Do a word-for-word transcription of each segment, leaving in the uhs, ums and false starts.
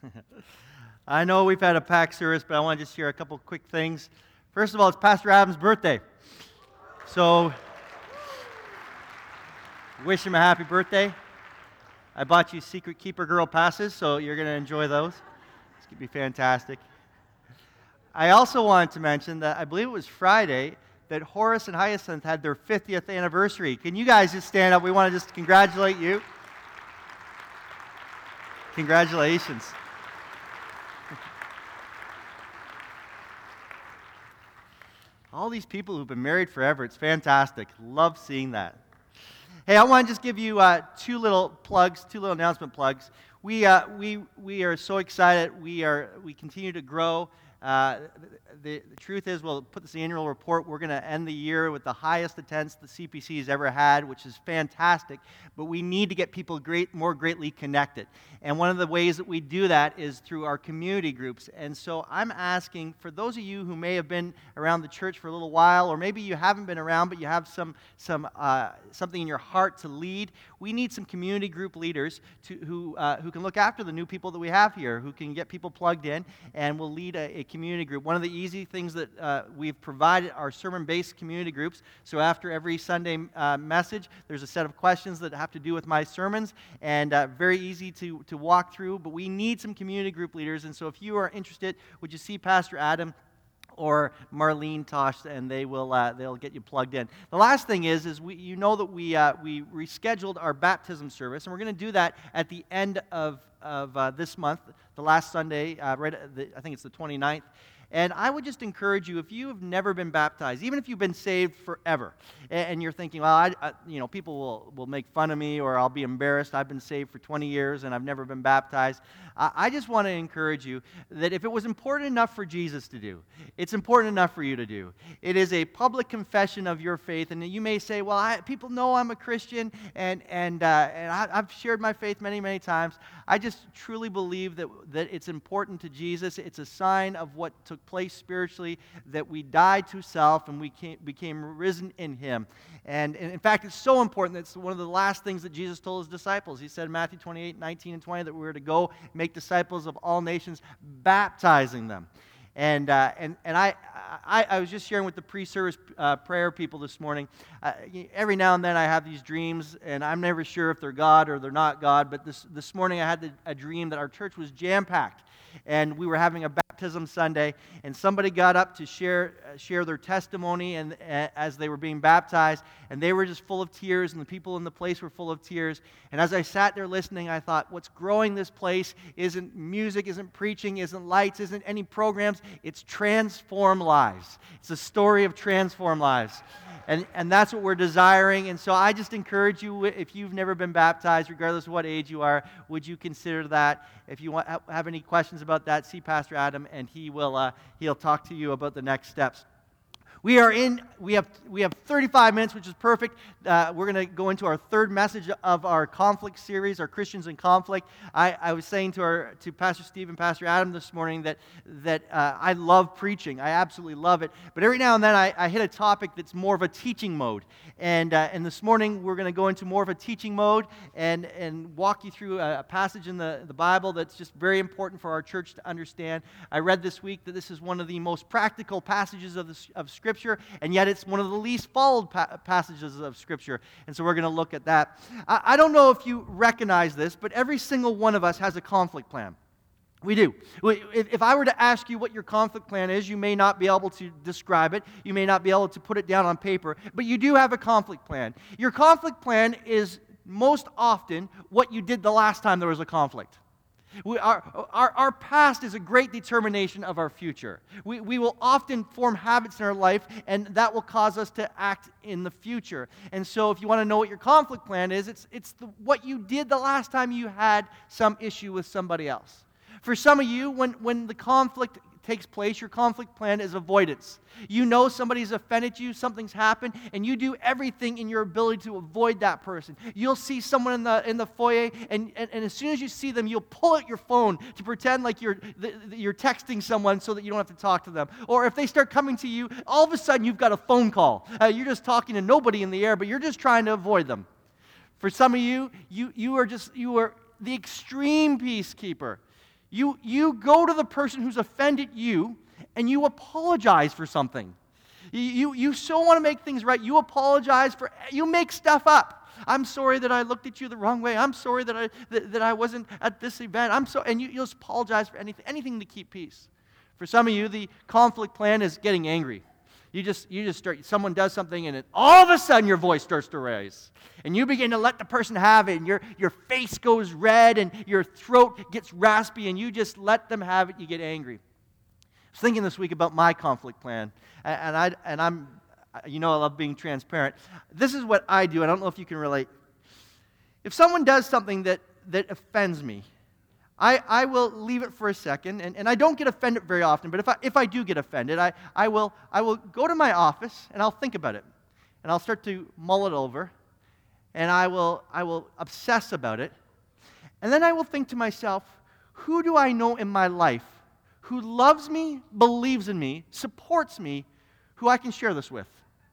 I know we've had a packed service, but I want to just share a couple quick things. First of all, it's Pastor Adam's birthday. So, wish him a happy birthday. I bought you Secret Keeper Girl passes, so you're going to enjoy those. It's going to be fantastic. I also wanted to mention that I believe it was Friday that Horus and Hyacinth had their fiftieth anniversary. Can you guys just stand up? We want to just congratulate you. Congratulations. All these people who've been married forever, it's fantastic. Love seeing that. Hey, I want to just give you uh, two little plugs, two little announcement plugs. We uh, we we are so excited. We are we continue to grow. Uh, the, the truth is, we'll put this annual report. We're going to end the year with the highest attendance the C P C has ever had, which is fantastic. But we need to get people great, more greatly connected. And one of the ways that we do that is through our community groups. And so I'm asking, for those of you who may have been around the church for a little while, or maybe you haven't been around, but you have some some uh, something in your heart to lead, we need some community group leaders to, who uh, who can look after the new people that we have here, who can get people plugged in, and will lead a, a community group. One of the easy things that uh, we've provided are sermon-based community groups. So after every Sunday uh, message, there's a set of questions that have to do with my sermons, and uh, very easy to, to walk through. But we need some community group leaders, and so if you are interested, would you see Pastor Adam or Marlene Tosh, and they will uh, they'll get you plugged in. The last thing is, is we you know that we uh, we rescheduled our baptism service, and we're going to do that at the end of of uh, this month, the last Sunday, uh, right? At the, I think it's the twenty-ninth. And I would just encourage you, if you have never been baptized, even if you've been saved forever, and, and you're thinking, well, I, I, you know, people will, will make fun of me, or I'll be embarrassed. I've been saved for twenty years, and I've never been baptized. I, I just want to encourage you that if it was important enough for Jesus to do, it's important enough for you to do. It is a public confession of your faith, and you may say, well, I, people know I'm a Christian, and and uh, and I, I've shared my faith many, many times. I just truly believe that that it's important to Jesus. It's a sign of what took place spiritually, that we died to self and we came, became risen in Him. And, and in fact, it's so important that it's one of the last things that Jesus told His disciples. He said in Matthew twenty-eight, nineteen and twenty that we were to go make disciples of all nations, baptizing them. And uh, and and I, I I was just sharing with the pre-service uh, prayer people this morning. Uh, every now and then I have these dreams, and I'm never sure if they're God or they're not God. But this this morning I had the, a dream that our church was jam-packed, and we were having a baptism Sunday, and somebody got up to share uh, share their testimony, and uh, as they were being baptized, and they were just full of tears, and the people in the place were full of tears. And as I sat there listening, I thought, what's growing this place isn't music, isn't preaching, isn't lights, isn't any programs. It's transform lives. It's a story of transform lives. And and that's what we're desiring. And so I just encourage you, if you've never been baptized, regardless of what age you are, would you consider that? If you want, have any questions about that, see Pastor Adam, and he will uh, he'll talk to you about the next steps. We are in, we have we have thirty-five minutes, which is perfect. Uh, we're going to go into our third message of our conflict series, our Christians in Conflict. I, I was saying to our to Pastor Steve and Pastor Adam this morning that that uh, I love preaching. I absolutely love it. But every now and then I, I hit a topic that's more of a teaching mode. And uh, and this morning we're going to go into more of a teaching mode and, and walk you through a, a passage in the, the Bible that's just very important for our church to understand. I read this week that this is one of the most practical passages of, the, of Scripture. Scripture, and yet it's one of the least followed pa- passages of Scripture. And so we're going to look at that. I, I don't know if you recognize this, but every single one of us has a conflict plan. We do. If, if I were to ask you what your conflict plan is, you may not be able to describe it. You may not be able to put it down on paper, but you do have a conflict plan. Your conflict plan is most often what you did the last time there was a conflict. We, our, our, our past is a great determination of our future. We, we will often form habits in our life, and that will cause us to act in the future. And so if you want to know what your conflict plan is, it's, it's the, what you did the last time you had some issue with somebody else. For some of you, when, when the conflict takes place, your conflict plan is avoidance. You know somebody's offended you, something's happened, and you do everything in your ability to avoid that person. You'll see someone in the in the foyer, and, and, and as soon as you see them, you'll pull out your phone to pretend like you're you're texting someone so that you don't have to talk to them. Or if they start coming to you, all of a sudden you've got a phone call. Uh, you're just talking to nobody in the air, but you're just trying to avoid them. For some of you, you you are just you are the extreme peacekeeper. You, you go to the person who's offended you and you apologize for something. You, you, you so want to make things right. You apologize for, you make stuff up. I'm sorry that I looked at you the wrong way. I'm sorry that I that, that I wasn't at this event. I'm so, and you, you'll just apologize for anything, anything to keep peace. For some of you, the conflict plan is getting angry. You just, you just start, someone does something and it, all of a sudden your voice starts to raise. And you begin to let the person have it and your, your face goes red and your throat gets raspy and you just let them have it, you get angry. I was thinking this week about my conflict plan and, and, I, and I'm, you know I love being transparent. This is what I do, and I don't know if you can relate. If someone does something that, that offends me, I, I will leave it for a second, and, and I don't get offended very often, but if I, if I do get offended, I, I, will, I will go to my office, and I'll think about it, and I'll start to mull it over, and I will, I will obsess about it, and then I will think to myself, who do I know in my life who loves me, believes in me, supports me, who I can share this with?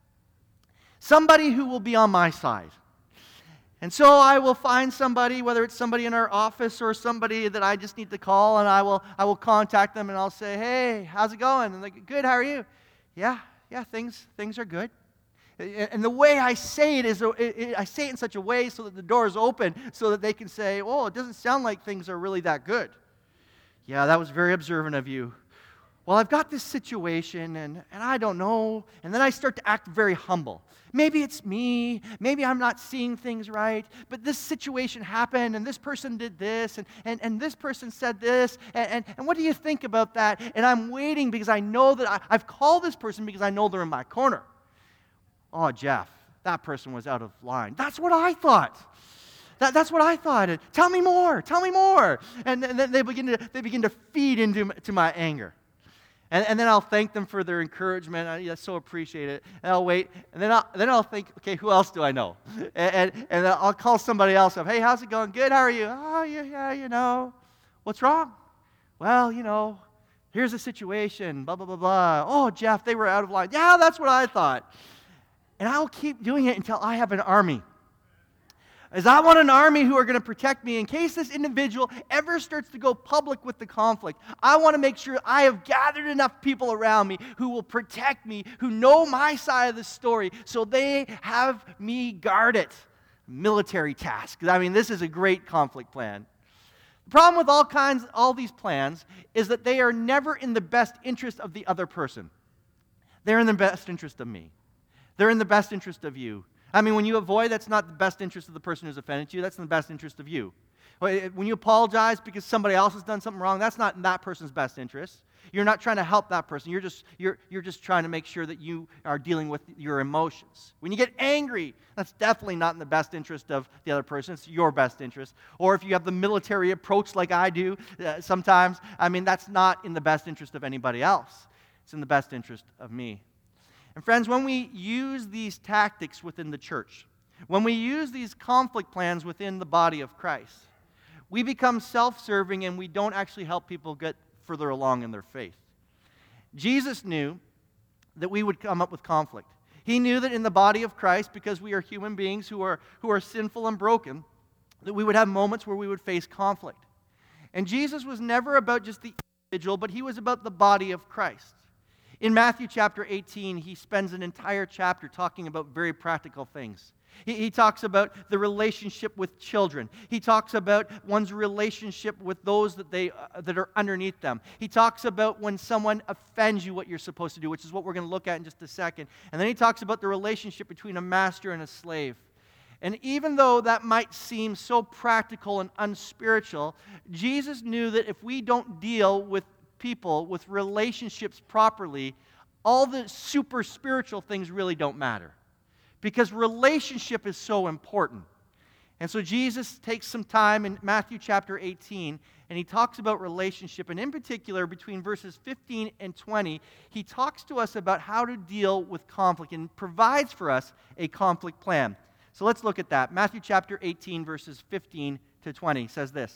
Somebody who will be on my side. And so I will find somebody, whether it's somebody in our office or somebody that I just need to call, and I will I will contact them and I'll say, hey, how's it going? And they're like, good, how are you? Yeah, yeah, things things are good. And the way I say it is, I say it in such a way so that the door is open, so that they can say, oh, it doesn't sound like things are really that good. Yeah, that was very observant of you. Well, I've got this situation, and, and I don't know. And then I start to act very humble. Maybe it's me. Maybe I'm not seeing things right. But this situation happened, and this person did this, and, and, and this person said this. And, and, and what do you think about that? And I'm waiting because I know that I, I've called this person because I know they're in my corner. Oh, Jeff, that person was out of line. That's what I thought. That, that's what I thought. And, tell me more. Tell me more. And, and then they begin to they begin to feed into to my anger. And, and then I'll thank them for their encouragement. I, I so appreciate it. And I'll wait. And then I'll, then I'll think, okay, who else do I know? And, and, and I'll call somebody else up. Hey, how's it going? Good, how are you? Oh, yeah, yeah, you know. What's wrong? Well, you know, here's the situation, blah, blah, blah, blah. Oh, Jeff, they were out of line. Yeah, that's what I thought. And I will keep doing it until I have an army. As I want an army who are going to protect me in case this individual ever starts to go public with the conflict. I want to make sure I have gathered enough people around me who will protect me, who know my side of the story, so they have me guard it. Military task. I mean, this is a great conflict plan. The problem with all kinds, all these plans is that they are never in the best interest of the other person. They're in the best interest of me. They're in the best interest of you. I mean, when you avoid, that's not the best interest of the person who's offended you. That's in the best interest of you. When you apologize because somebody else has done something wrong, that's not in that person's best interest. You're not trying to help that person. You're just, you're, you're just trying to make sure that you are dealing with your emotions. When you get angry, that's definitely not in the best interest of the other person. It's your best interest. Or if you have the military approach like I do uh, sometimes, I mean, that's not in the best interest of anybody else. It's in the best interest of me. And friends, when we use these tactics within the church, when we use these conflict plans within the body of Christ, we become self-serving and we don't actually help people get further along in their faith. Jesus knew that we would come up with conflict. He knew that in the body of Christ, because we are human beings who are, who are sinful and broken, that we would have moments where we would face conflict. And Jesus was never about just the individual, but he was about the body of Christ. In Matthew chapter eighteen, he spends an entire chapter talking about very practical things. He, he talks about the relationship with children. He talks about one's relationship with those that, they, uh, that are underneath them. He talks about when someone offends you, what you're supposed to do, which is what we're going to look at in just a second. And then he talks about the relationship between a master and a slave. And even though that might seem so practical and unspiritual, Jesus knew that if we don't deal with people, with relationships properly, all the super spiritual things really don't matter. Because relationship is so important. And so Jesus takes some time in Matthew chapter eighteen, and he talks about relationship, and in particular, between verses fifteen and twenty, he talks to us about how to deal with conflict and provides for us a conflict plan. So let's look at that. Matthew chapter eighteen, verses fifteen to twenty says this.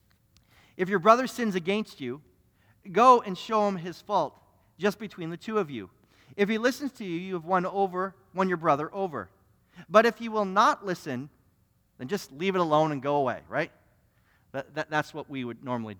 If your brother sins against you, go and show him his fault, just between the two of you. If he listens to you, you have won over, won your brother over. But if he will not listen, then just leave it alone and go away, right? That, that, that's what we would normally do.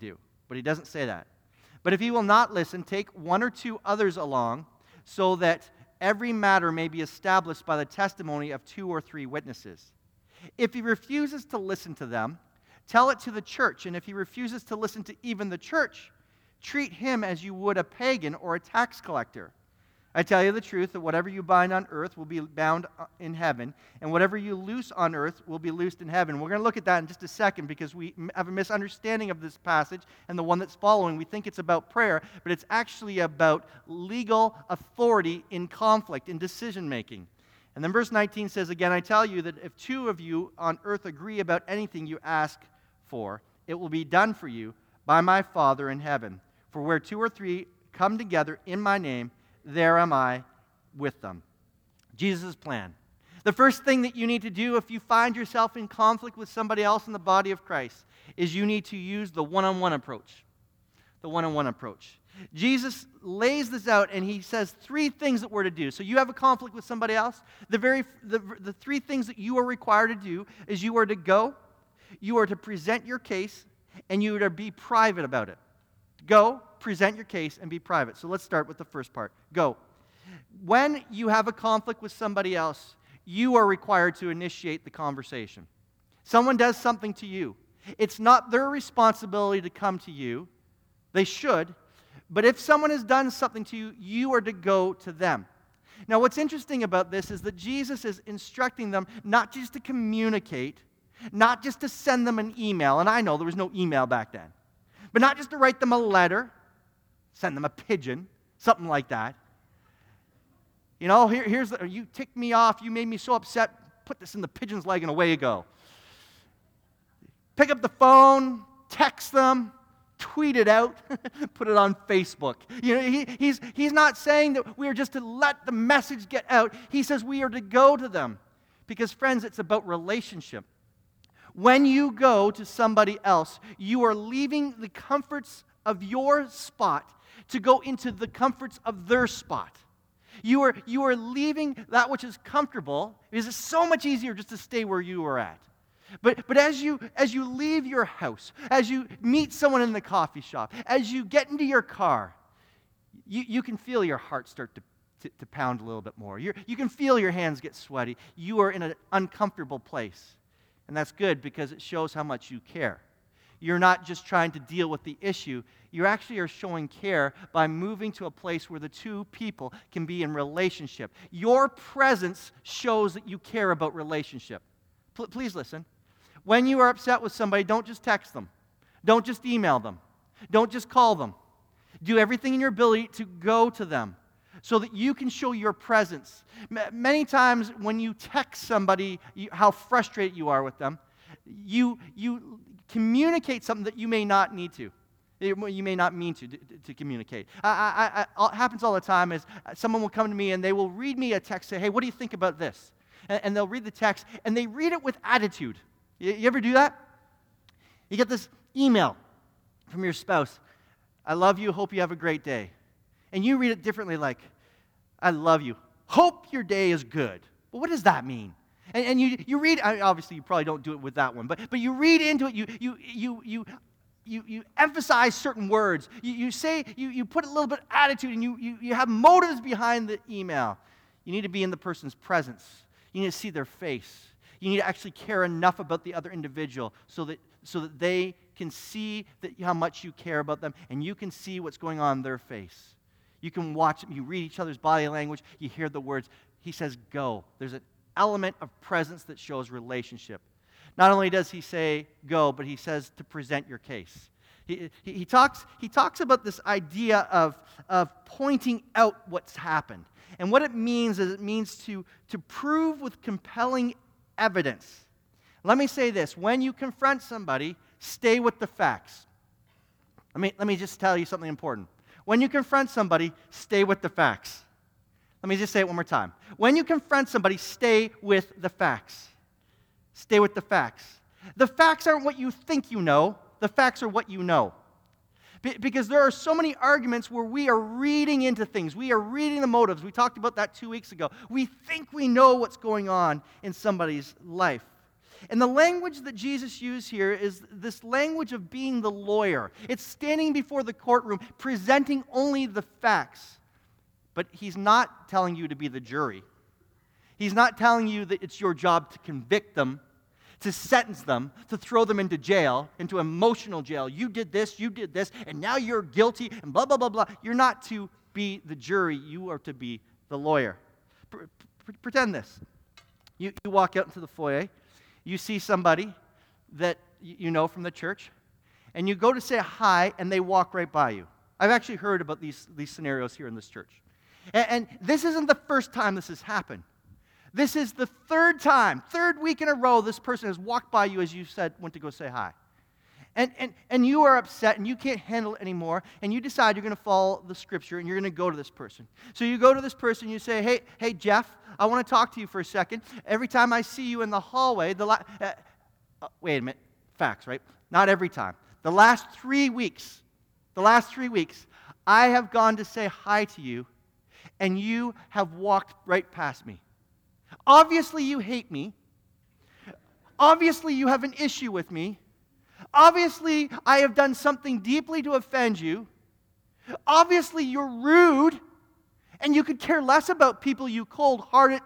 But he doesn't say that. But if he will not listen, take one or two others along, so that every matter may be established by the testimony of two or three witnesses. If he refuses to listen to them, tell it to the church. And if he refuses to listen to even the church, treat him as you would a pagan or a tax collector. I tell you the truth, that whatever you bind on earth will be bound in heaven, and whatever you loose on earth will be loosed in heaven. We're going to look at that in just a second, because we have a misunderstanding of this passage and the one that's following. We think it's about prayer, but it's actually about legal authority in conflict, in decision-making. And then verse nineteen says, again, I tell you that if two of you on earth agree about anything you ask for, it will be done for you by my Father in heaven. For where two or three come together in my name, there am I with them. Jesus' plan. The first thing that you need to do if you find yourself in conflict with somebody else in the body of Christ is you need to use the one-on-one approach. The one-on-one approach. Jesus lays this out, and he says three things that we're to do. So you have a conflict with somebody else. The very the, the three things that you are required to do is you are to go, you are to present your case, and you are to be private about it. Go, present your case, and be private. So let's start with the first part. Go. When you have a conflict with somebody else, you are required to initiate the conversation. Someone does something to you. It's not their responsibility to come to you. They should. But if someone has done something to you, you are to go to them. Now, what's interesting about this is that Jesus is instructing them not just to communicate, not just to send them an email. And I know there was no email back then. But not just to write them a letter, send them a pigeon, something like that. You know, here, here's the, you ticked me off, you made me so upset, put this in the pigeon's leg and away you go. Pick up the phone, text them, tweet it out, put it on Facebook. You know, he, he's, he's not saying that we are just to let the message get out. He says we are to go to them. Because, friends, it's about relationship. When you go to somebody else, you are leaving the comforts of your spot to go into the comforts of their spot. You are, you are leaving that which is comfortable, because it's so much easier just to stay where you are at. But, but as you, as you leave your house, as you meet someone in the coffee shop, as you get into your car, you, you can feel your heart start to, to, to pound a little bit more. You're, you can feel your hands get sweaty. You are in an uncomfortable place. And that's good, because it shows how much you care. You're not just trying to deal with the issue. You actually are showing care by moving to a place where the two people can be in relationship. Your presence shows that you care about relationship. P- please listen. When you are upset with somebody, don't just text them. Don't just email them. Don't just call them. Do everything in your ability to go to them, so that you can show your presence. M- many times when you text somebody you, how frustrated you are with them, you, you communicate something that you may not need to. You may not mean to, to, to communicate. I, I, I, it happens all the time is someone will come to me and they will read me a text, say, hey, what do you think about this? And, and they'll read the text, and they read it with attitude. You, you ever do that? You get this email from your spouse, I love you, hope you have a great day. And you read it differently, like, I love you. Hope your day is good. Well, what does that mean? And, and you, you read, obviously you probably don't do it with that one, but, but you read into it, you, you, you, you, you, you emphasize certain words. You, you say, you, you put a little bit of attitude, and you, you, you have motives behind the email. You need to be in the person's presence. You need to see their face. You need to actually care enough about the other individual so that, so that they can see that how much you care about them, and you can see what's going on in their face. You can watch them. You read each other's body language. You hear the words. He says, go. There's an element of presence that shows relationship. Not only does he say go, but he says to present your case. He, he, he, talks, he talks about this idea of, of pointing out what's happened. And what it means is it means to, to prove with compelling evidence. Let me say this. When you confront somebody, stay with the facts. Let me, let me just tell you something important. When you confront somebody, stay with the facts. Let me just say it one more time. When you confront somebody, stay with the facts. Stay with the facts. The facts aren't what you think you know. The facts are what you know. Be- because there are so many arguments where we are reading into things. We are reading the motives. We talked about that two weeks ago. We think we know what's going on in somebody's life. And the language that Jesus used here is this language of being the lawyer. It's standing before the courtroom, presenting only the facts. But he's not telling you to be the jury. He's not telling you that it's your job to convict them, to sentence them, to throw them into jail, into emotional jail. You did this, you did this, and now you're guilty, and blah, blah, blah, blah. You're not to be the jury. You are to be the lawyer. P- p- pretend this. You, you walk out into the foyer. You see somebody that you know from the church, and you go to say hi, and they walk right by you. I've actually heard about these, these scenarios here in this church. And, and this isn't the first time this has happened. This is the third time, third week in a row, this person has walked by you as you said, went to go say hi. And, and, and you are upset and you can't handle it anymore, and you decide you're going to follow the scripture and you're going to go to this person. So you go to this person, you say, hey, hey Jeff, I want to talk to you for a second. Every time I see you in the hallway, the la- uh, uh, wait a minute, facts, right? Not every time. The last three weeks, the last three weeks, I have gone to say hi to you, and you have walked right past me. Obviously, you hate me. Obviously, you have an issue with me. Obviously, I have done something deeply to offend you. Obviously, you're rude, and you could care less about people, you cold-hearted.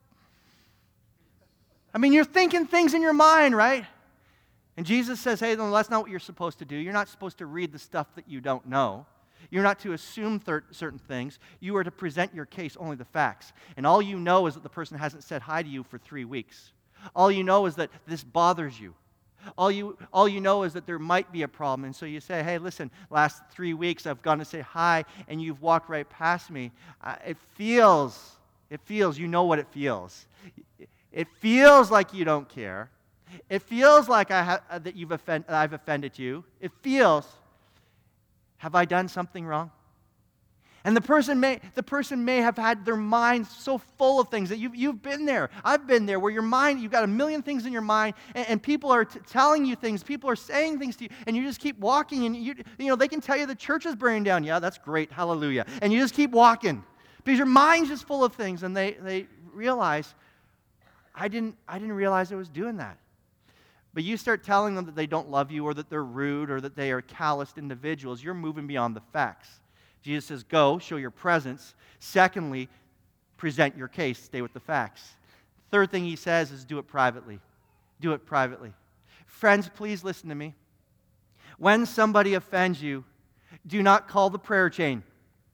I mean, you're thinking things in your mind, right? And Jesus says, hey, no, that's not what you're supposed to do. You're not supposed to read the stuff that you don't know. You're not to assume thir- certain things. You are to present your case, only the facts. And all you know is that the person hasn't said hi to you for three weeks. All you know is that this bothers you. All you, all you know is that there might be a problem. And so you say, hey, listen, last three weeks I've gone to say hi, and you've walked right past me. Uh, it feels, it feels, you know what it feels. It feels like you don't care. It feels like I ha- that you've offend- I've offended you. It feels... Have I done something wrong? And the person may the person may have had their mind so full of things that you've, you've been there. I've been there where your mind, you've got a million things in your mind, and, and people are t- telling you things, people are saying things to you, and you just keep walking, and you you know, they can tell you the church is burning down. Yeah, that's great, hallelujah. And you just keep walking because your mind's just full of things, and they, they realize, I didn't, I didn't realize I was doing that. But you start telling them that they don't love you or that they're rude or that they are calloused individuals, you're moving beyond the facts. Jesus says, go, show your presence. Secondly, present your case, stay with the facts. Third thing he says is do it privately. Do it privately. Friends, please listen to me. When somebody offends you, do not call the prayer chain.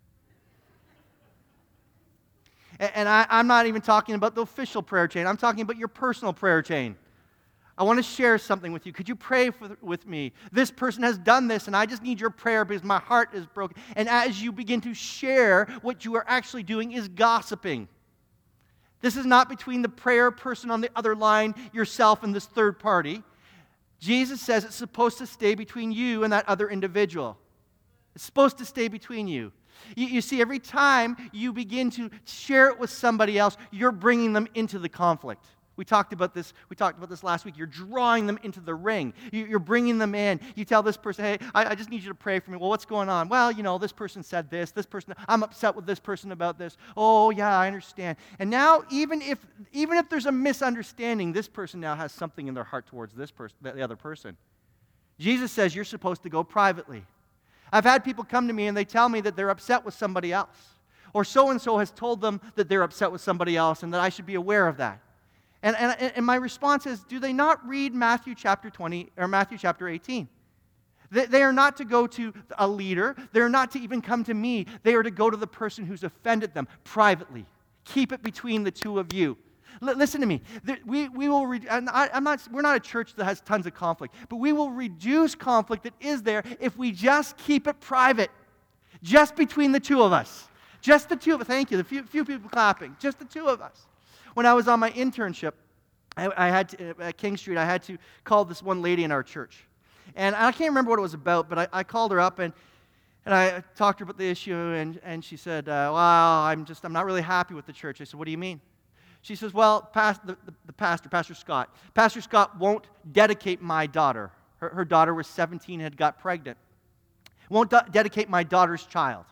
And I, I'm not even talking about the official prayer chain. I'm talking about your personal prayer chain. I want to share something with you. Could you pray for, with me? This person has done this, and I just need your prayer because my heart is broken. And as you begin to share, what you are actually doing is gossiping. This is not between the prayer person on the other line, yourself, and this third party. Jesus says it's supposed to stay between you and that other individual. It's supposed to stay between you. You, you see, every time you begin to share it with somebody else, you're bringing them into the conflict. We talked about this. We talked about this last week. You're drawing them into the ring. You, you're bringing them in. You tell this person, "Hey, I, I just need you to pray for me." Well, what's going on? Well, you know, this person said this. This person, I'm upset with this person about this. Oh, yeah, I understand. And now, even if even if there's a misunderstanding, this person now has something in their heart towards this person, the other person. Jesus says you're supposed to go privately. I've had people come to me and they tell me that they're upset with somebody else, or so and so has told them that they're upset with somebody else, and that I should be aware of that. And, and, and my response is, do they not read Matthew chapter twenty or Matthew chapter eighteen? They, they are not to go to a leader. They are not to even come to me. They are to go to the person who's offended them privately. Keep it between the two of you. L- listen to me. There, we, we will. Re- I, I'm not. We're not a church that has tons of conflict, but we will reduce conflict that is there if we just keep it private, just between the two of us. Just the two of us. Thank you. The few, few people clapping. Just the two of us. When I was on my internship, I, I had to, at King Street, I had to call this one lady in our church. And I can't remember what it was about, but I, I called her up and, and I talked to her about the issue, and, and she said, uh, well, I'm just, I'm not really happy with the church. I said, what do you mean? She says, well, past, the, the, the pastor, Pastor Scott, Pastor Scott won't dedicate my daughter. Her, her daughter was seventeen and had got pregnant. Won't de- dedicate my daughter's child.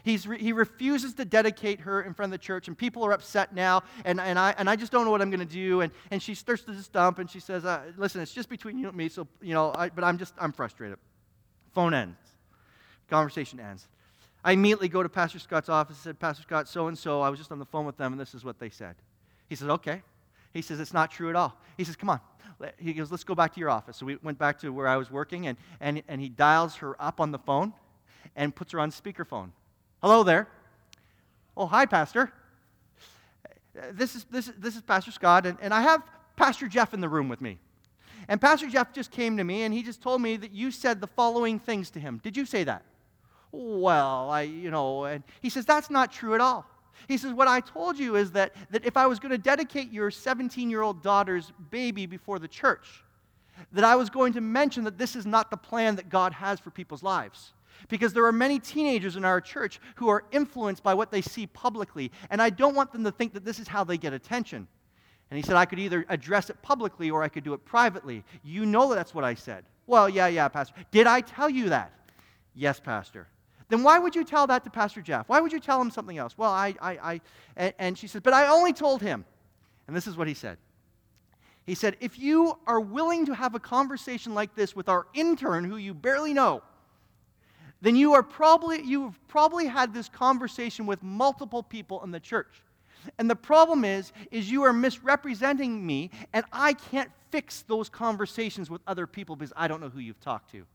He's re- he refuses to dedicate her in front of the church, and people are upset now, and, and, I, and I just don't know what I'm going to do. And, and she starts to stump, and she says, uh, listen, it's just between you and me, so, you know, I, but I'm just, I'm frustrated. Phone ends. Conversation ends. I immediately go to Pastor Scott's office and said, Pastor Scott, so-and-so, I was just on the phone with them, and this is what they said. He says, okay. He says, it's not true at all. He says, come on. He goes, let's go back to your office. So we went back to where I was working, and, and, and he dials her up on the phone and puts her on speakerphone. Hello there. Oh, hi, Pastor. This is this is, this is Pastor Scott, and, and I have Pastor Jeff in the room with me. And Pastor Jeff just came to me, and he just told me that you said the following things to him. Did you say that? Well, I, you know, and he says, that's not true at all. He says, what I told you is that, that if I was going to dedicate your seventeen-year-old daughter's baby before the church, that I was going to mention that this is not the plan that God has for people's lives. Because there are many teenagers in our church who are influenced by what they see publicly, and I don't want them to think that this is how they get attention. And he said, I could either address it publicly or I could do it privately. You know that that's what I said. Well, yeah, yeah, Pastor. Did I tell you that? Yes, Pastor. Then why would you tell that to Pastor Jeff? Why would you tell him something else? Well, I, I, I, and, and she says, but I only told him. And this is what he said. He said, if you are willing to have a conversation like this with our intern who you barely know, then you are probably, you've probably had this conversation with multiple people in the church. And the problem is, is you are misrepresenting me, and I can't fix those conversations with other people because I don't know who you've talked to.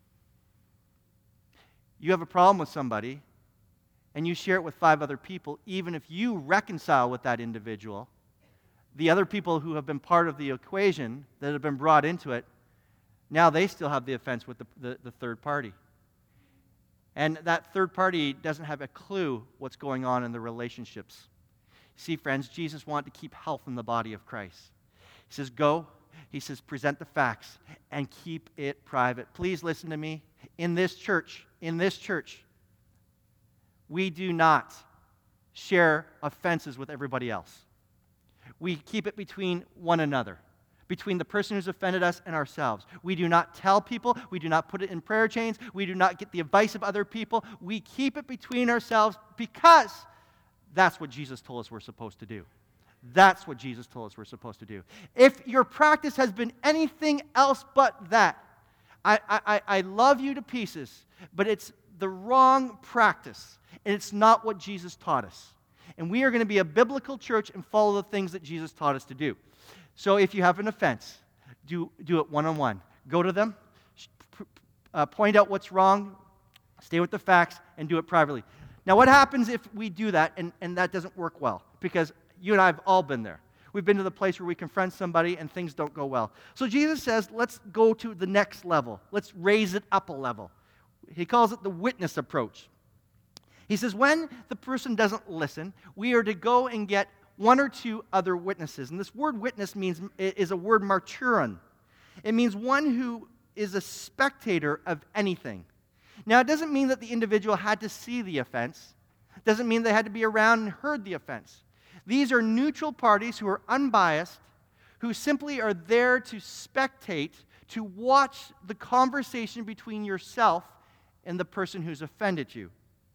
You have a problem with somebody, and you share it with five other people, even if you reconcile with that individual, the other people who have been part of the equation that have been brought into it, now they still have the offense with the, the, the third party. And that third party doesn't have a clue what's going on in the relationships. See, friends, Jesus wanted to keep health in the body of Christ. He says, go. He says, present the facts and keep it private. Please listen to me. In this church, in this church, we do not share offenses with everybody else. We keep it between one another, between the person who's offended us and ourselves. We do not tell people. We do not put it in prayer chains. We do not get the advice of other people. We keep it between ourselves because that's what Jesus told us we're supposed to do. That's what Jesus told us we're supposed to do. If your practice has been anything else but that, I, I, I love you to pieces, but it's the wrong practice, and it's not what Jesus taught us. And we are going to be a biblical church and follow the things that Jesus taught us to do. So if you have an offense, do, do it one-on-one. Go to them, uh, point out what's wrong, stay with the facts, and do it privately. Now, what happens if we do that and, and that doesn't work well? Because you and I have all been there. We've been to the place where we confront somebody and things don't go well. So Jesus says, let's go to the next level. Let's raise it up a level. He calls it the witness approach. He says, when the person doesn't listen, we are to go and get one or two other witnesses. And this word witness means is a word martyron. It means one who is a spectator of anything. Now, it doesn't mean that the individual had to see the offense. It doesn't mean they had to be around and heard the offense. These are neutral parties who are unbiased, who simply are there to spectate, to watch the conversation between yourself and the person who's offended you.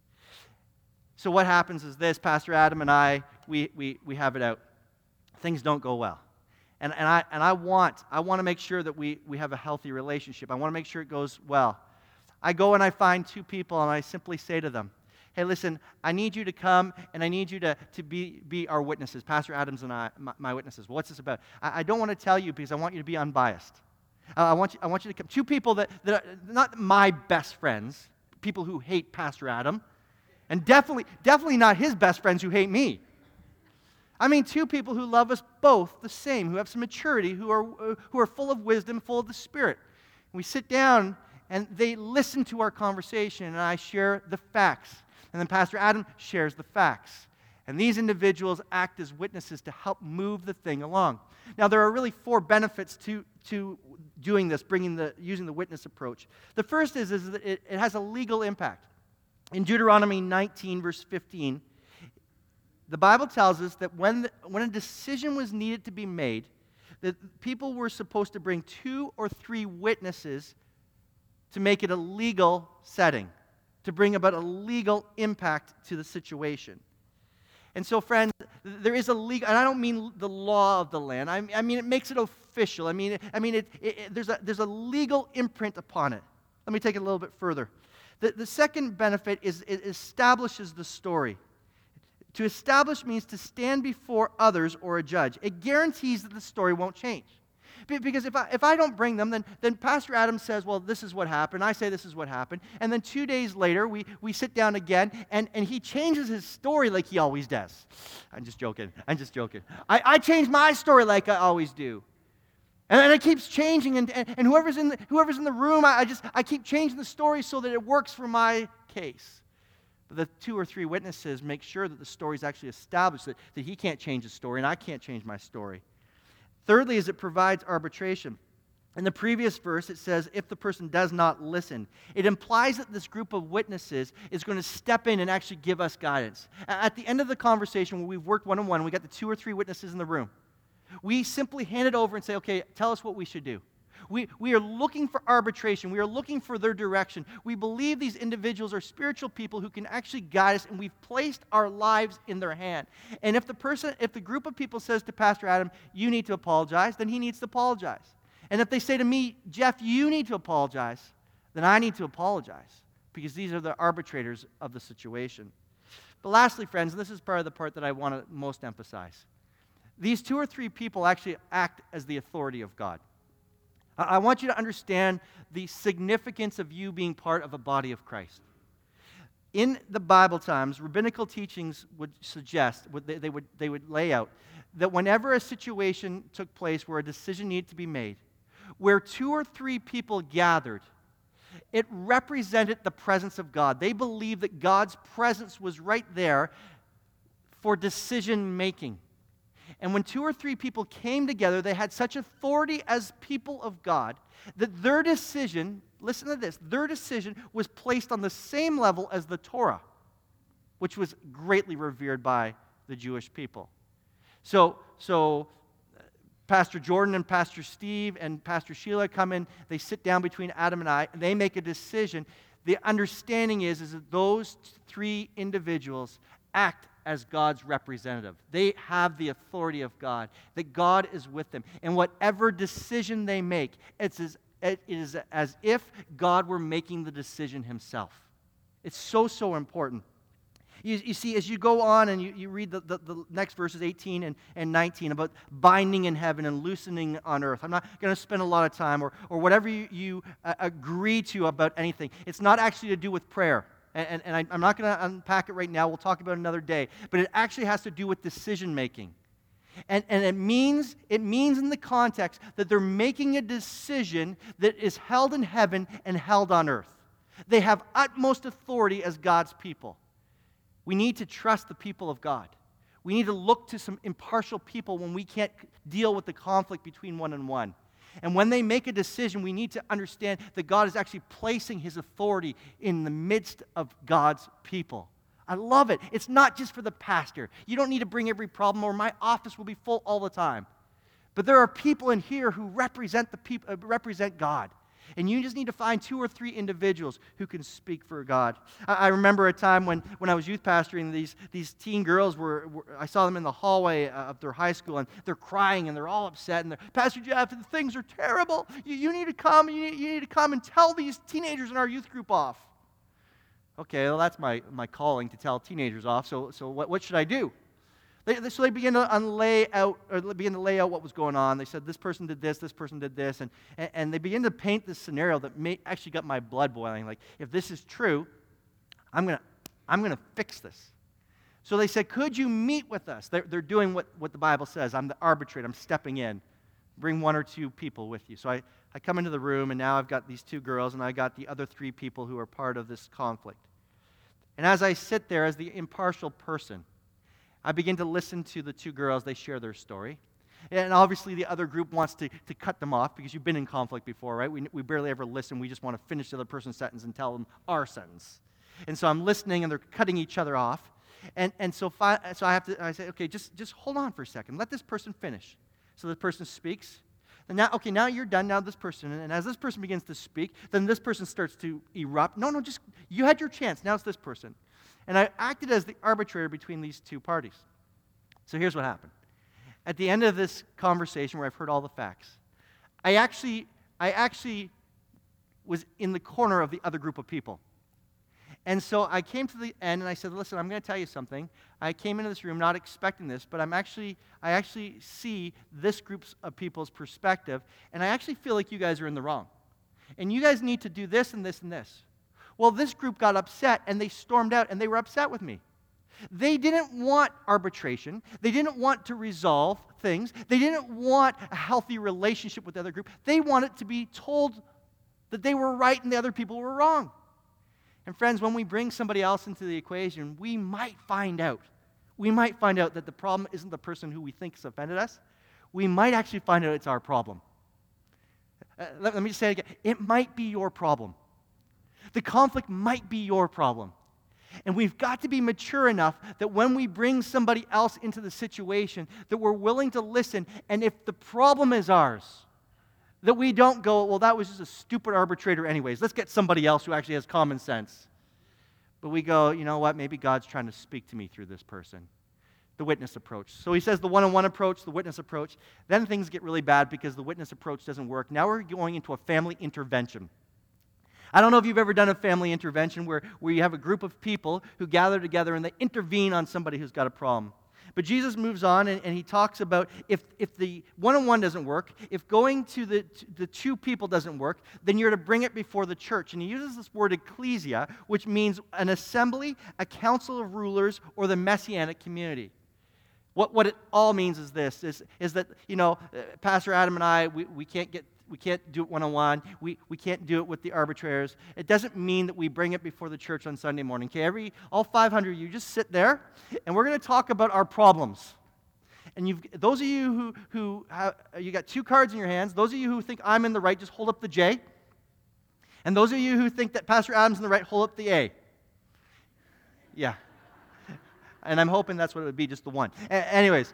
So what happens is this, Pastor Adam and I, we, we, we have it out. Things don't go well. And, and, I, and I want I want to make sure that we, we have a healthy relationship. I want to make sure it goes well. I go and I find two people and I simply say to them, hey, listen, I need you to come and I need you to, to be, be our witnesses. Pastor Adams and I, my, my witnesses. Well, what's this about? I, I don't want to tell you because I want you to be unbiased. Uh, I, want you, I want you to come. Two people that, that are not my best friends, people who hate Pastor Adam, and definitely, definitely not his best friends who hate me. I mean, two people who love us both the same, who have some maturity, who are, uh, who are full of wisdom, full of the Spirit. We sit down and they listen to our conversation and I share the facts. And then Pastor Adam shares the facts. And these individuals act as witnesses to help move the thing along. Now, there are really four benefits to, to doing this, bringing the, using the witness approach. The first is, is that it, it has a legal impact. In Deuteronomy nineteen, verse fifteen, the Bible tells us that when, the, when a decision was needed to be made, that people were supposed to bring two or three witnesses to make it a legal setting. to bring about a legal impact to the situation. And so, friends, there is a legal, and I don't mean the law of the land. I, I mean, it makes it official. I mean, I mean, it, it, it, there's, a, there's a legal imprint upon it. Let me take it a little bit further. The, the second benefit is it establishes the story. To establish means to stand before others or a judge. It guarantees that the story won't change. Because if I, if I don't bring them, then, then Pastor Adam says, well, this is what happened. I say this is what happened. And then two days later, we, we sit down again, and, and he changes his story like he always does. I'm just joking. I'm just joking. I, I change my story like I always do. And, and it keeps changing, and, and, and whoever's in the, whoever's in the room, I, I just I keep changing the story so that it works for my case. But the two or three witnesses make sure that the story is actually established, that, that he can't change his story, and I can't change my story. Thirdly, is it provides arbitration. In the previous verse, it says, if the person does not listen. It implies that this group of witnesses is going to step in and actually give us guidance. At the end of the conversation, when we've worked one-on-one, we got the two or three witnesses in the room. We simply hand it over and say, okay, tell us what we should do. We, we are looking for arbitration. We are looking for their direction. We believe these individuals are spiritual people who can actually guide us, and we've placed our lives in their hand. And if the person, if the group of people says to Pastor Adam, you need to apologize, then he needs to apologize. And if they say to me, Jeff, you need to apologize, then I need to apologize, because these are the arbitrators of the situation. But lastly, friends, and this is part of the part that I want to most emphasize, these two or three people actually act as the authority of God. I want you to understand the significance of you being part of a body of Christ. In the Bible times, rabbinical teachings would suggest, they would, they would lay out, that whenever a situation took place where a decision needed to be made, where two or three people gathered, it represented the presence of God. They believed that God's presence was right there for decision making. And when two or three people came together, they had such authority as people of God that their decision, listen to this, their decision was placed on the same level as the Torah, which was greatly revered by the Jewish people. So, so Pastor Jordan and Pastor Steve and Pastor Sheila come in, they sit down between Adam and I, and they make a decision. The understanding is, is that those three individuals act as God's representative. They have the authority of God, that God is with them. And whatever decision they make, it's as, it is as if God were making the decision himself. It's so, so important. You, you see, as you go on and you, you read the, the, the next verses, eighteen and, and nineteen, about binding in heaven and loosening on earth. I'm not going to spend a lot of time, or, or whatever you, you uh, agree to about anything. It's not actually to do with prayer. And, and I, I'm not going to unpack it right now. We'll talk about it another day. But it actually has to do with decision making. And, and it means it means in the context that they're making a decision that is held in heaven and held on earth. They have utmost authority as God's people. We need to trust the people of God. We need to look to some impartial people when we can't deal with the conflict between one and one. And when they make a decision, we need to understand that God is actually placing his authority in the midst of God's people. I love it. It's not just for the pastor. You don't need to bring every problem, or my office will be full all the time. But there are people in here who represent the people, uh, represent God. And you just need to find two or three individuals who can speak for God. I, I remember a time when, when I was youth pastoring, these, these teen girls were, were, I saw them in the hallway of their high school, and they're crying, and they're all upset, and they're, Pastor Jeff, things are terrible. You, you need to come, you need, you need to come and tell these teenagers in our youth group off. Okay, well, that's my, my calling, to tell teenagers off, so, so what, what should I do? They, they, so they began to lay out, or begin to lay out what was going on. They said, this person did this, this person did this, and, and, and they began to paint this scenario that may, actually got my blood boiling. Like, if this is true, I'm going to I'm gonna fix this. So they said, could you meet with us? They're, they're doing what, what the Bible says. I'm the arbitrator. I'm stepping in. Bring one or two people with you. So I, I come into the room, and now I've got these two girls, and I got the other three people who are part of this conflict. And as I sit there as the impartial person, I begin to listen to the two girls. They share their story. And obviously the other group wants to, to cut them off, because you've been in conflict before, right? We, we barely ever listen. We just want to finish the other person's sentence and tell them our sentence. And so I'm listening, and they're cutting each other off. And, and so, fi- so I have to, I say, okay, just, just hold on for a second. Let this person finish. So the person speaks. And now, okay, now you're done. Now this person, and as this person begins to speak, then this person starts to erupt. No, no, just, you had your chance. Now it's this person. And I acted as the arbitrator between these two parties. So here's what happened. At the end of this conversation where I've heard all the facts, I actually, I actually was in the corner of the other group of people. And so I came to the end and I said, listen, I'm going to tell you something. I came into this room not expecting this, but I'm actually, I actually see this group of people's perspective, and I actually feel like you guys are in the wrong. And you guys need to do this and this and this. Well, this group got upset, and they stormed out, and they were upset with me. They didn't want arbitration. They didn't want to resolve things. They didn't want a healthy relationship with the other group. They wanted to be told that they were right and the other people were wrong. And friends, when we bring somebody else into the equation, we might find out. We might find out that the problem isn't the person who we think has offended us. We might actually find out it's our problem. Uh, let, let me just say it again. It might be your problem. The conflict might be your problem. And we've got to be mature enough that when we bring somebody else into the situation, that we're willing to listen. And if the problem is ours, that we don't go, well, that was just a stupid arbitrator anyways. Let's get somebody else who actually has common sense. But we go, you know what, maybe God's trying to speak to me through this person. The witness approach. So he says the one-on-one approach, the witness approach. Then things get really bad because the witness approach doesn't work. Now we're going into a family intervention. I don't know if you've ever done a family intervention where, where you have a group of people who gather together and they intervene on somebody who's got a problem. But Jesus moves on, and, and he talks about if, if the one-on-one doesn't work, if going to the, to the two people doesn't work, then you're to bring it before the church. And he uses this word ecclesia, which means an assembly, a council of rulers, or the messianic community. What, what it all means is this, is, is that, you know, Pastor Adam and I, we, we can't get We can't do it one-on-one. We, we can't do it with the arbitrators. It doesn't mean that we bring it before the church on Sunday morning. Okay, every all five hundred of you, just sit there, and we're going to talk about our problems. And you've, those of you who, who have, you got two cards in your hands, those of you who think I'm in the right, just hold up the J. And those of you who think that Pastor Adam's in the right, hold up the A. Yeah. And I'm hoping that's what it would be, just the one. A- anyways.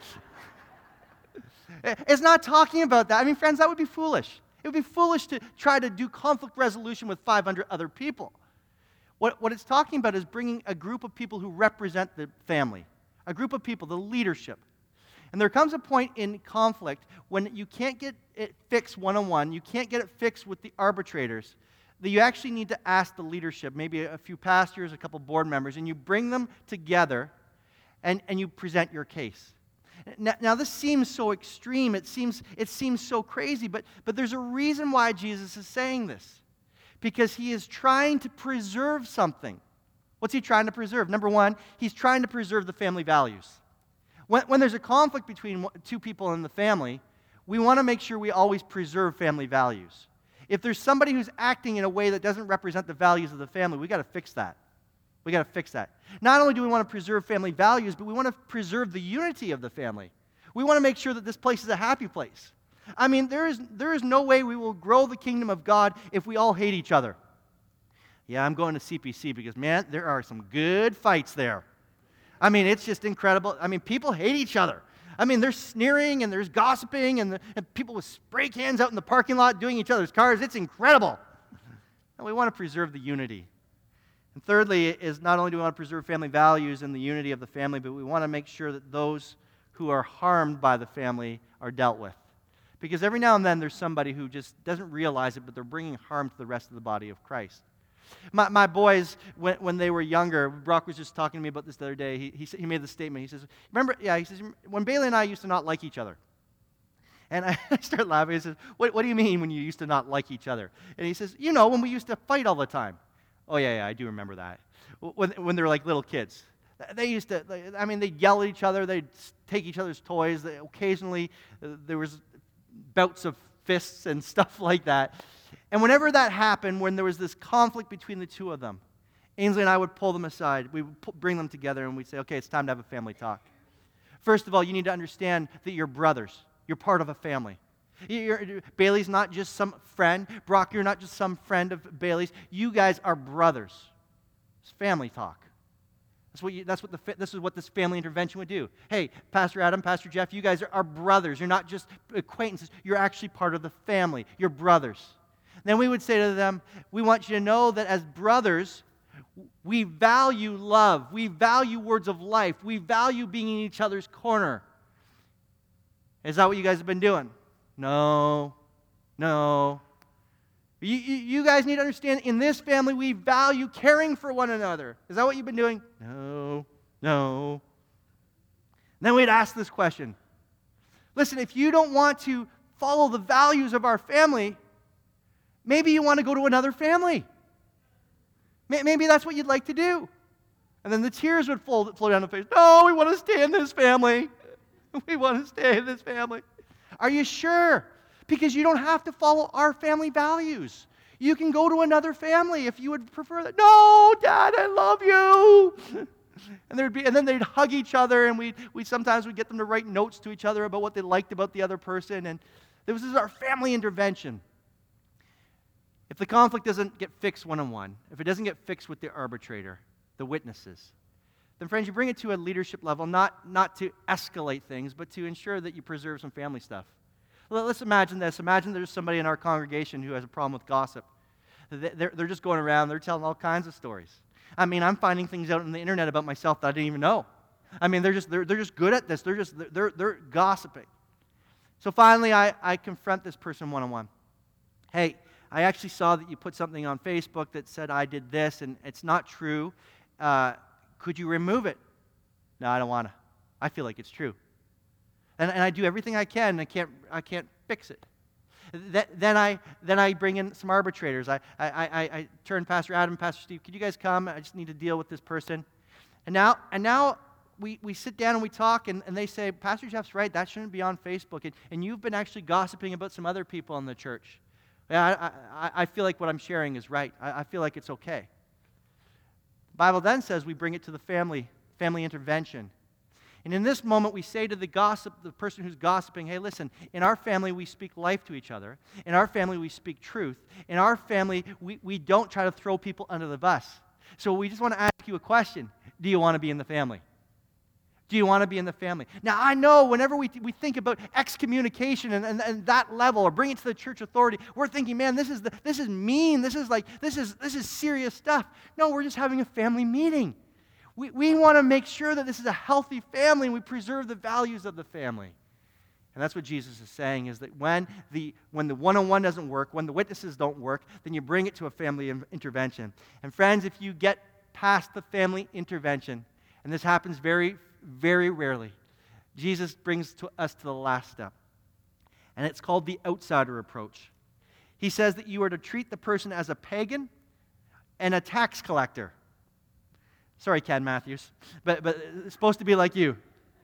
It's not talking about that. I mean, friends, that would be foolish. It would be foolish to try to do conflict resolution with five hundred other people. What, what it's talking about is bringing a group of people who represent the family, a group of people, the leadership. And there comes a point in conflict when you can't get it fixed one-on-one, you can't get it fixed with the arbitrators, that you actually need to ask the leadership, maybe a few pastors, a couple board members, and you bring them together and, and you present your case. Now, now, this seems so extreme, it seems, it seems so crazy, but, but there's a reason why Jesus is saying this. Because he is trying to preserve something. What's he trying to preserve? Number one, he's trying to preserve the family values. When, when there's a conflict between two people in the family, we want to make sure we always preserve family values. If there's somebody who's acting in a way that doesn't represent the values of the family, we've got to fix that. We got to fix that. Not only do we want to preserve family values, but we want to preserve the unity of the family. We want to make sure that this place is a happy place. I mean, there is, there is no way we will grow the kingdom of God if we all hate each other. Yeah, I'm going to C P C because, man, there are some good fights there. I mean, it's just incredible. I mean, people hate each other. I mean, there's sneering and there's gossiping and, the, and people with spray cans out in the parking lot doing each other's cars. It's incredible. And we want to preserve the unity. And thirdly, is not only do we want to preserve family values and the unity of the family, but we want to make sure that those who are harmed by the family are dealt with. Because every now and then there's somebody who just doesn't realize it, but they're bringing harm to the rest of the body of Christ. My, my boys, when, when they were younger, Brock was just talking to me about this the other day. He, he, he made the statement. He says, remember, yeah, he says, when Bailey and I used to not like each other. And I started laughing. He says, what, what do you mean when you used to not like each other? And he says, you know, when we used to fight all the time. Oh, yeah, yeah, I do remember that. When, when they were like little kids. They used to, I mean, they'd yell at each other. They'd take each other's toys. They, occasionally, uh, there was bouts of fists and stuff like that. And whenever that happened, when there was this conflict between the two of them, Ainsley and I would pull them aside. We would pu- bring them together and we'd say, okay, it's time to have a family talk. First of all, you need to understand that you're brothers. You're part of a family. You're, Bailey's not just some friend. Brock, you're not just some friend of Bailey's. You guys are brothers. It's family talk. That's what you, that's what the fa- this is what this family intervention would do. Hey, Pastor Adam, Pastor Jeff, you guys are, are brothers. You're not just acquaintances. You're actually part of the family. You're brothers. Then we would say to them, we want you to know that as brothers, we value love. We value words of life. We value being in each other's corner. Is that what you guys have been doing? No. No. You, you, you guys need to understand, in this family, we value caring for one another. Is that what you've been doing? No. No. And then we'd ask this question. Listen, if you don't want to follow the values of our family, maybe you want to go to another family. Maybe that's what you'd like to do. And then the tears would flow, flow down the face. No, we want to stay in this family. We want to stay in this family. Are you sure? Because you don't have to follow our family values. You can go to another family if you would prefer that. No, Dad, I love you. And there'd be, and then they'd hug each other, and we we sometimes would get them to write notes to each other about what they liked about the other person. And this is our family intervention. If the conflict doesn't get fixed one-on-one, if it doesn't get fixed with the arbitrator, the witnesses, then friends, you bring it to a leadership level, not, not to escalate things, but to ensure that you preserve some family stuff. Let's imagine this. Imagine there's somebody in our congregation who has a problem with gossip. They're, they're just going around, they're telling all kinds of stories. I mean, I'm finding things out on the internet about myself that I didn't even know. I mean, they're just, they're, they're just good at this. They're just, they're, they're gossiping. So finally, I, I confront this person one-on-one. Hey, I actually saw that you put something on Facebook that said I did this, and it's not true. Uh, could you remove it? No, I don't want to. I feel like it's true. And, and I do everything I can, and I can't, I can't fix it. Th- then I then I bring in some arbitrators. I, I, I, I turn Pastor Adam, Pastor Steve, could you guys come? I just need to deal with this person. And now and now we, we sit down and we talk, and, and they say, Pastor Jeff's right, that shouldn't be on Facebook. And, and you've been actually gossiping about some other people in the church. Yeah, I, I, I feel like what I'm sharing is right. I, I feel like it's okay. The Bible then says we bring it to the family, family intervention. And in this moment, we say to the gossip, the person who's gossiping, hey, listen, in our family, we speak life to each other. In our family, we speak truth. In our family, we, we don't try to throw people under the bus. So we just want to ask you a question. Do you want to be in the family? Do you want to be in the family? Now, I know whenever we, we think about excommunication and, and, and that level, or bring it to the church authority, we're thinking, man, this is, the, this is mean. This is like, this is, this is serious stuff. No, we're just having a family meeting. We, we want to make sure that this is a healthy family and we preserve the values of the family. And that's what Jesus is saying, is that when the, when the one-on-one doesn't work, when the witnesses don't work, then you bring it to a family intervention. And friends, if you get past the family intervention, and this happens very, very rarely, Jesus brings to us to the last step. And it's called the outsider approach. He says that you are to treat the person as a pagan and a tax collector. Sorry, Ken Matthews, but, but it's supposed to be like you.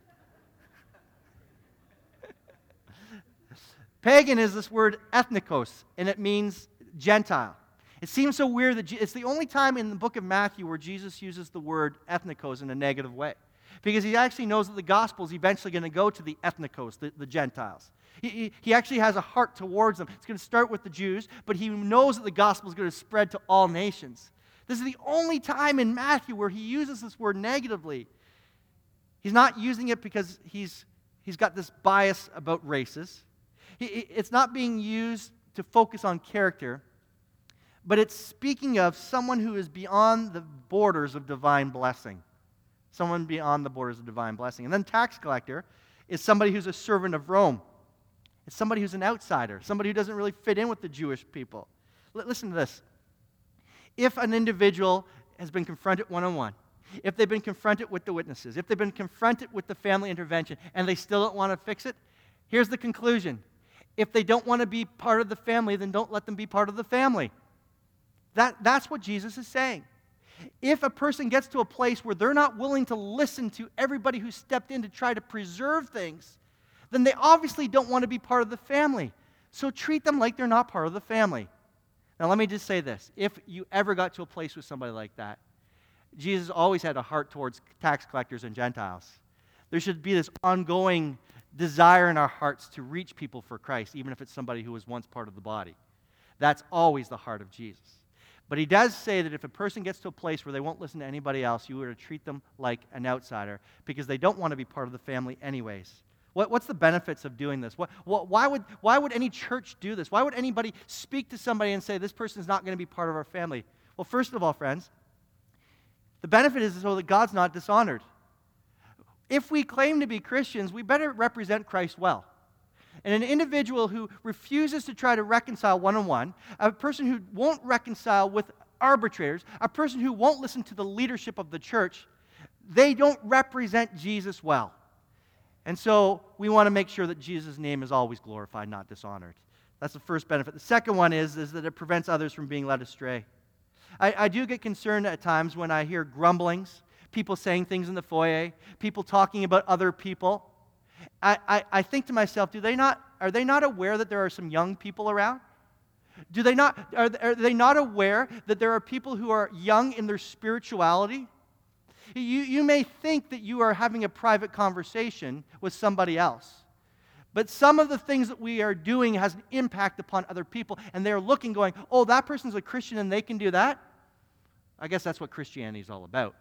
Pagan is this word ethnikos, and it means Gentile. It seems so weird that Je- it's the only time in the book of Matthew where Jesus uses the word ethnikos in a negative way, because he actually knows that the gospel is eventually going to go to the ethnikos, the, the Gentiles. He, he, he actually has a heart towards them. It's going to start with the Jews, but he knows that the gospel is going to spread to all nations. This is the only time in Matthew where he uses this word negatively. He's not using it because he's, he's got this bias about races. He, it's not being used to focus on character, but it's speaking of someone who is beyond the borders of divine blessing. Someone beyond the borders of divine blessing. And then tax collector is somebody who's a servant of Rome. It's somebody who's an outsider, somebody who doesn't really fit in with the Jewish people. L- listen to this. If an individual has been confronted one-on-one, if they've been confronted with the witnesses, if they've been confronted with the family intervention, and they still don't want to fix it, here's the conclusion. If they don't want to be part of the family, then don't let them be part of the family. That, that's what Jesus is saying. If a person gets to a place where they're not willing to listen to everybody who stepped in to try to preserve things, then they obviously don't want to be part of the family. So treat them like they're not part of the family. Now, let me just say this. If you ever got to a place with somebody like that, Jesus always had a heart towards tax collectors and Gentiles. There should be this ongoing desire in our hearts to reach people for Christ, even if it's somebody who was once part of the body. That's always the heart of Jesus. But he does say that if a person gets to a place where they won't listen to anybody else, you are to treat them like an outsider because they don't want to be part of the family anyways. What, what's the benefits of doing this? What, what, why, would, why would any church do this? Why would anybody speak to somebody and say, this person is not going to be part of our family? Well, first of all, friends, the benefit is so that God's not dishonored. If we claim to be Christians, we better represent Christ well. And an individual who refuses to try to reconcile one-on-one, a person who won't reconcile with arbitrators, a person who won't listen to the leadership of the church, they don't represent Jesus well. And so we want to make sure that Jesus' name is always glorified, not dishonored. That's the first benefit. The second one is, is that it prevents others from being led astray. I, I do get concerned at times when I hear grumblings, people saying things in the foyer, people talking about other people. I, I, I think to myself, do they not, are they not aware that there are some young people around? Do they not, are, are they not aware that there are people who are young in their spirituality? You, you may think that you are having a private conversation with somebody else, but some of the things that we are doing has an impact upon other people, and they're looking going, oh, that person's a Christian and they can do that? I guess that's what Christianity is all about.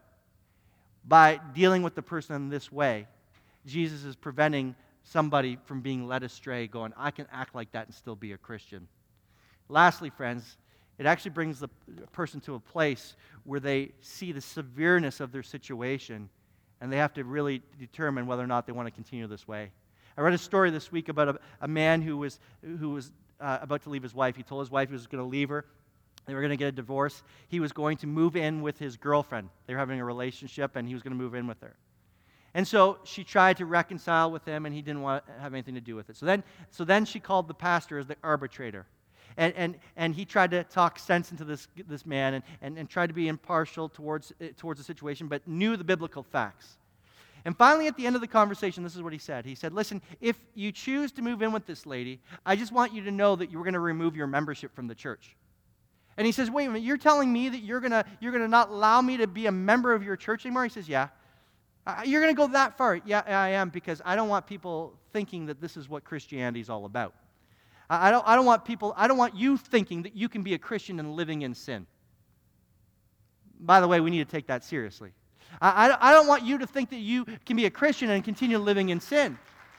By dealing with the person in this way, Jesus is preventing somebody from being led astray, going, I can act like that and still be a Christian. Lastly, friends, it actually brings the person to a place where they see the severeness of their situation, and they have to really determine whether or not they want to continue this way. I read a story this week about a, a man who was, who was uh, about to leave his wife. He told his wife he was going to leave her. They were going to get a divorce. He was going to move in with his girlfriend. They were having a relationship, and he was going to move in with her. And so she tried to reconcile with him, and he didn't want to have anything to do with it. So then, so then she called the pastor as the arbitrator. And, and, and he tried to talk sense into this, this man and, and, and tried to be impartial towards, towards the situation, but knew the biblical facts. And finally, at the end of the conversation, this is what he said. He said, listen, if you choose to move in with this lady, I just want you to know that you're going to remove your membership from the church. And he says, wait a minute, you're telling me that you're going to you're going to not allow me to be a member of your church anymore? He says, yeah. Uh, you're going to go that far? Yeah, I am, because I don't want people thinking that this is what Christianity is all about. I, I don't, I don't want people, I don't want you thinking that you can be a Christian and living in sin. By the way, we need to take that seriously. I, I, I don't want you to think that you can be a Christian and continue living in sin.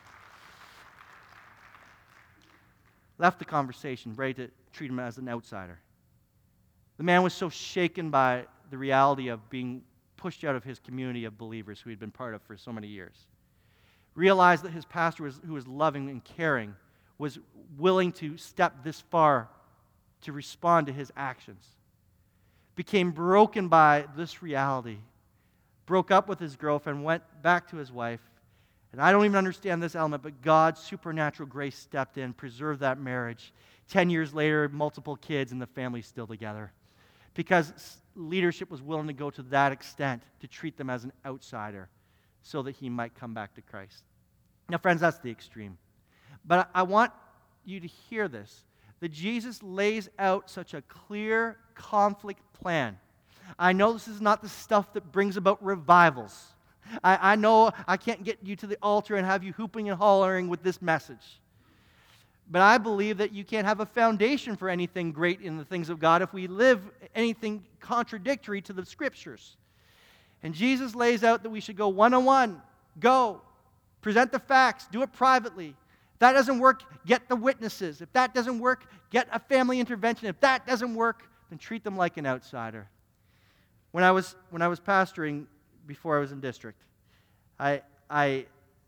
Left the conversation, ready to treat him as an outsider. The man was so shaken by the reality of being pushed out of his community of believers who he'd been part of for so many years. Realized that his pastor, was, who was loving and caring, was willing to step this far to respond to his actions. Became broken by this reality. Broke up with his girlfriend, went back to his wife. And I don't even understand this element, but God's supernatural grace stepped in, preserved that marriage. Ten years later, multiple kids, and the family's still together. Because leadership was willing to go to that extent to treat them as an outsider so that he might come back to Christ. Now, friends, that's the extreme. But I want you to hear this, that Jesus lays out such a clear conflict plan. I know this is not the stuff that brings about revivals. I, I know I can't get you to the altar and have you hooping and hollering with this message. But I believe that you can't have a foundation for anything great in the things of God if we live anything contradictory to the Scriptures. And Jesus lays out that we should go one-on-one. Go. Present the facts. Do it privately. If that doesn't work, get the witnesses. If that doesn't work, get a family intervention. If that doesn't work, then treat them like an outsider. When I was, when I was pastoring before I was in district, I... I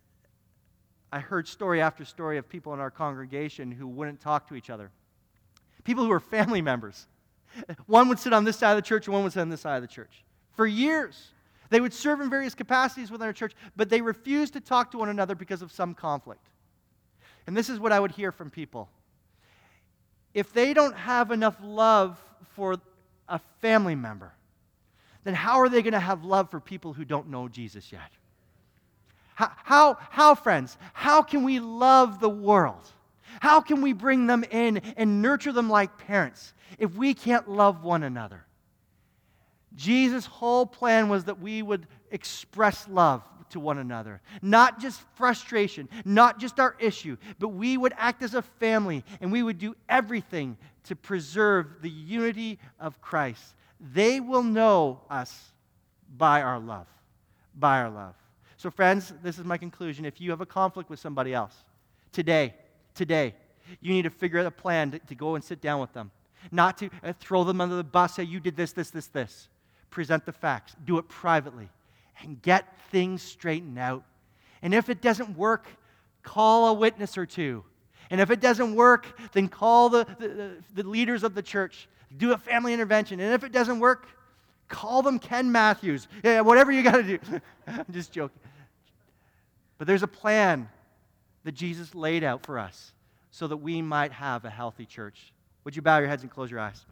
I heard story after story of people in our congregation who wouldn't talk to each other. People who were family members. One would sit on this side of the church and one would sit on this side of the church. For years. They would serve in various capacities within our church, but they refused to talk to one another because of some conflict. And this is what I would hear from people. If they don't have enough love for a family member, then how are they going to have love for people who don't know Jesus yet? How, how, how, friends, how can we love the world? How can we bring them in and nurture them like parents if we can't love one another? Jesus' whole plan was that we would express love to one another. Not just frustration, not just our issue, but we would act as a family and we would do everything to preserve the unity of Christ. They will know us by our love. By our love. So friends, this is my conclusion. If you have a conflict with somebody else, today, today, you need to figure out a plan to, to go and sit down with them. Not to uh, throw them under the bus, say, you did this, this, this, this. Present the facts. Do it privately. And get things straightened out. And if it doesn't work, call a witness or two. And if it doesn't work, then call the, the, the leaders of the church. Do a family intervention. And if it doesn't work, call them Ken Matthews. Yeah, whatever you got to do. I'm just joking. But there's a plan that Jesus laid out for us so that we might have a healthy church. Would you bow your heads and close your eyes?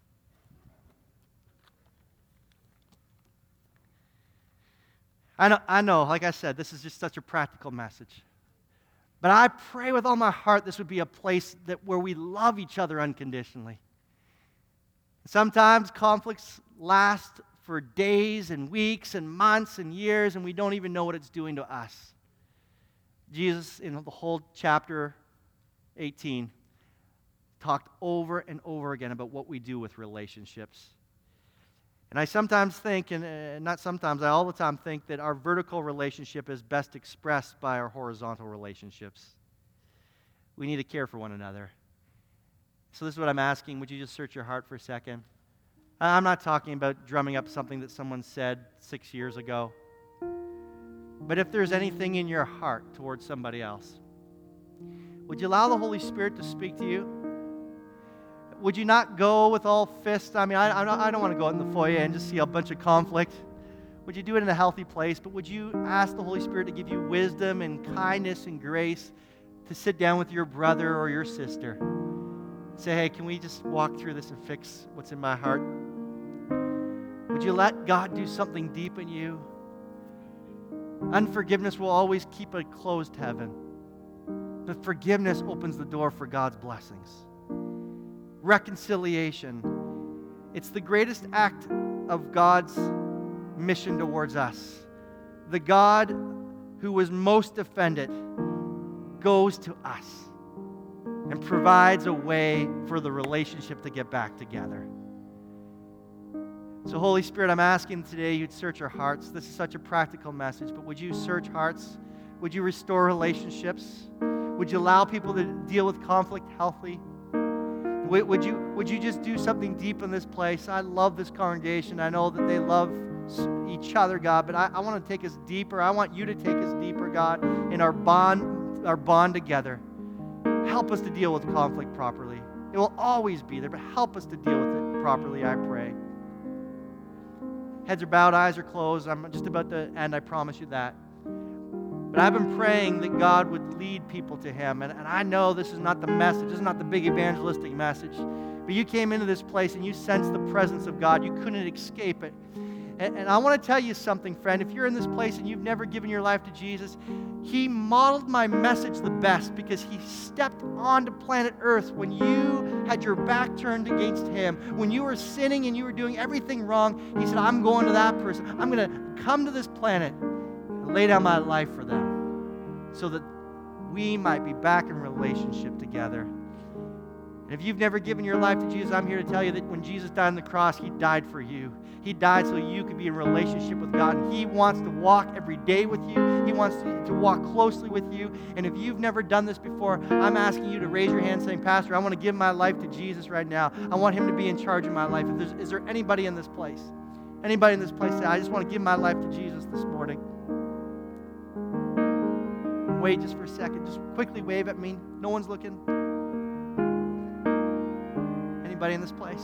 I know, I know, like I said, this is just such a practical message. But I pray with all my heart this would be a place that where we love each other unconditionally. Sometimes conflicts last for days and weeks and months and years, and we don't even know what it's doing to us. Jesus, in the whole chapter eighteen, talked over and over again about what we do with relationships. And I sometimes think, and uh, not sometimes, I all the time think that our vertical relationship is best expressed by our horizontal relationships. We need to care for one another. So this is what I'm asking. Would you just search your heart for a second? I'm not talking about drumming up something that someone said six years ago. But if there's anything in your heart towards somebody else, would you allow the Holy Spirit to speak to you? Would you not go with all fists? I mean, I, I don't, I don't want to go out in the foyer and just see a bunch of conflict. Would you do it in a healthy place? But would you ask the Holy Spirit to give you wisdom and kindness and grace to sit down with your brother or your sister? Say, hey, can we just walk through this and fix what's in my heart? Would you let God do something deep in you? Unforgiveness will always keep a closed heaven. But forgiveness opens the door for God's blessings. Reconciliation. It's the greatest act of God's mission towards us. The God who was most offended goes to us and provides a way for the relationship to get back together. So Holy Spirit, I'm asking today you'd search our hearts. This is such a practical message, but would you search hearts? Would you restore relationships? Would you allow people to deal with conflict healthy? Would you, would you just do something deep in this place? I love this congregation. I know that they love each other, God, but I, I want to take us deeper. I want you to take us deeper, God, in our bond, our bond together. Help us to deal with conflict properly. It will always be there, but help us to deal with it properly, I pray. Heads are bowed, eyes are closed. I'm just about to end, I promise you that. But I've been praying that God would lead people to Him. And, and I know this is not the message. This is not the big evangelistic message. But you came into this place and you sensed the presence of God. You couldn't escape it. And, and I want to tell you something, friend. If you're in this place and you've never given your life to Jesus, He modeled my message the best because He stepped onto planet Earth when you had your back turned against Him. When you were sinning and you were doing everything wrong, He said, I'm going to that person. I'm going to come to this planet and lay down my life for them so that we might be back in relationship together. And if you've never given your life to Jesus, I'm here to tell you that when Jesus died on the cross, He died for you. He died so you could be in relationship with God. And He wants to walk every day with you. He wants to, to walk closely with you. And if you've never done this before, I'm asking you to raise your hand saying, Pastor, I want to give my life to Jesus right now. I want Him to be in charge of my life. If there's, is there anybody in this place? Anybody in this place say, I just want to give my life to Jesus this morning? Wait just for a second. Just quickly wave at me. No one's looking. Anybody in this place?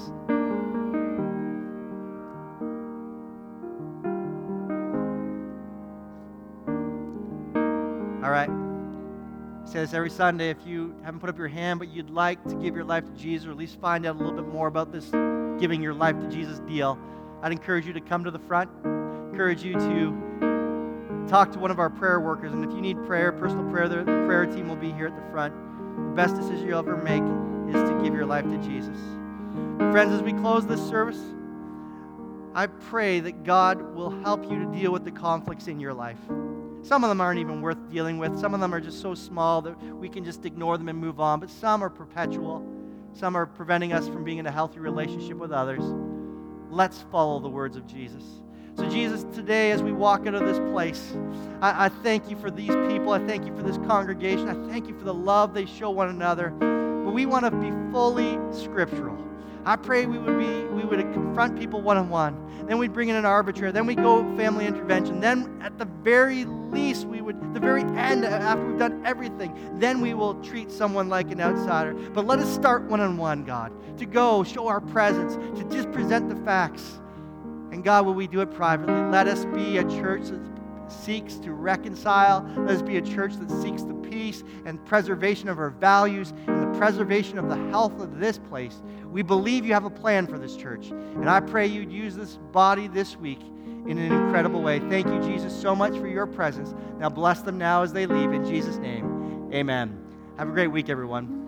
All right. I say this every Sunday. If you haven't put up your hand, but you'd like to give your life to Jesus, or at least find out a little bit more about this giving your life to Jesus deal, I'd encourage you to come to the front. Encourage you to talk to one of our prayer workers. And if you need prayer, personal prayer, the prayer team will be here at the front. The best decision you'll ever make is to give your life to Jesus. Friends, as we close this service, I pray that God will help you to deal with the conflicts in your life. Some of them aren't even worth dealing with. Some of them are just so small that we can just ignore them and move on. But some are perpetual. Some are preventing us from being in a healthy relationship with others. Let's follow the words of Jesus. So Jesus, today as we walk out of this place, I, I thank you for these people. I thank you for this congregation. I thank you for the love they show one another. But we want to be fully scriptural. I pray we would be, we would confront people one-on-one. Then we'd bring in an arbitrator. Then we'd go family intervention. Then at the very least, we would, the very end, after we've done everything, then we will treat someone like an outsider. But let us start one-on-one, God, to go, show our presence, to just present the facts. And God, will we do it privately? Let us be a church that seeks to reconcile. Let us be a church that seeks the peace and preservation of our values and the preservation of the health of this place. We believe you have a plan for this church. And I pray you'd use this body this week in an incredible way. Thank you, Jesus, so much for your presence. Now bless them now as they leave. In Jesus' name, amen. Have a great week, everyone.